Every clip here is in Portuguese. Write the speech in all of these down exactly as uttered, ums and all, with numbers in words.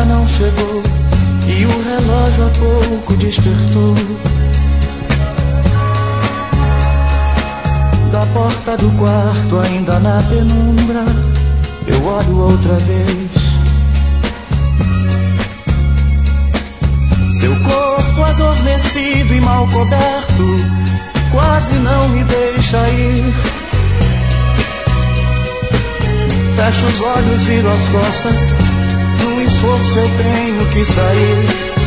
ainda não chegou e o relógio há pouco despertou. Da porta do quarto, ainda na penumbra, eu olho outra vez. Seu corpo adormecido e mal coberto quase não me deixa ir. Fecho os olhos, viro as costas, num esforço eu tenho que sair.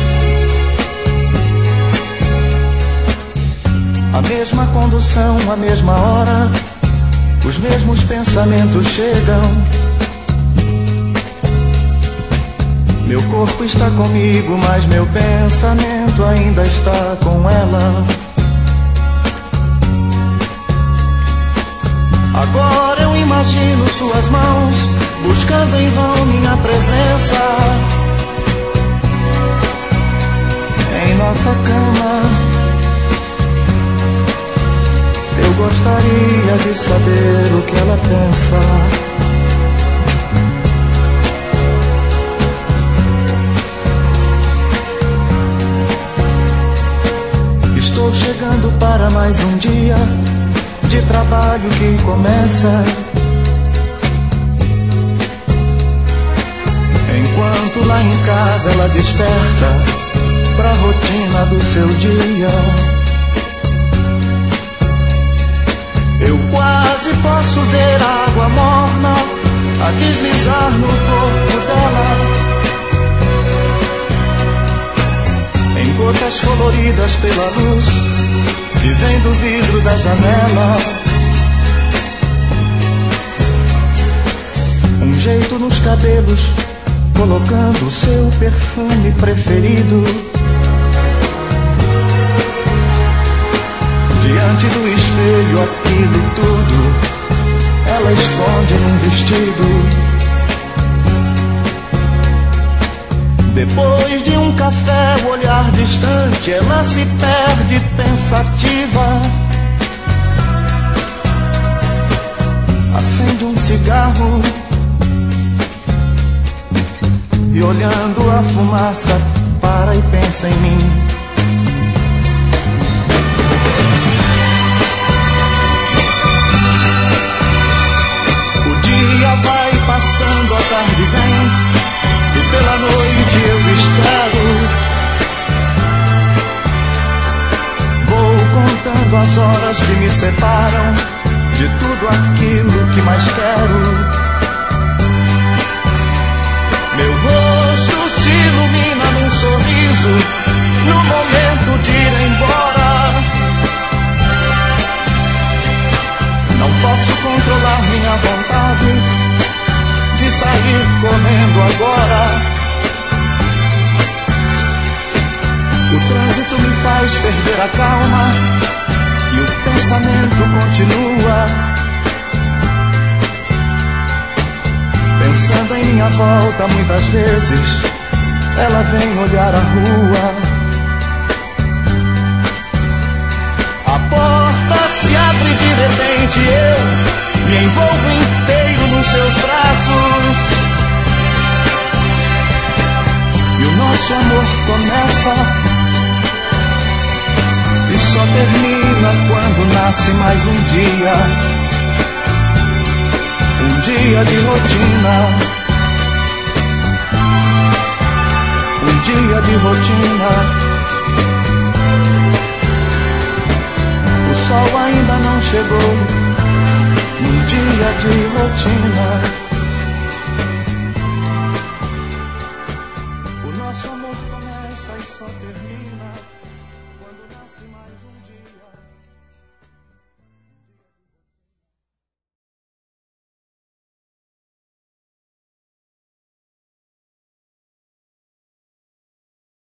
A mesma condução, a mesma hora, os mesmos pensamentos chegam. Meu corpo está comigo, mas meu pensamento ainda está com ela. Agora eu imagino suas mãos buscando em vão minha presença em nossa cama. Eu gostaria de saber o que ela pensa. Estou chegando para mais um dia de trabalho que começa. Enquanto lá em casa ela desperta pra rotina do seu dia. Eu quase posso ver a água morna a deslizar no corpo dela, em gotas coloridas pela luz que vem do vidro da janela. Um jeito nos cabelos, colocando o seu perfume preferido. Diante do espelho, aquilo tudo ela esconde num vestido. Depois de um café, o olhar distante, ela se perde pensativa. Acende um cigarro e, olhando a fumaça, para e pensa em mim. O dia vai passando, a tarde vem e pela noite eu espero. Vou contando as horas que me separam de tudo aquilo que mais quero. Meu rosto se ilumina num sorriso no momento de ir embora. Não posso controlar minha vontade de sair correndo agora. O trânsito me faz perder a calma e o pensamento continua, pensando em minha volta. Muitas vezes ela vem olhar a rua. A porta se abre de repente, eu me envolvo inteiro nos seus braços e o nosso amor começa e só termina quando nasce mais um dia. Um dia de rotina, um dia de rotina. O sol ainda não chegou num dia de rotina.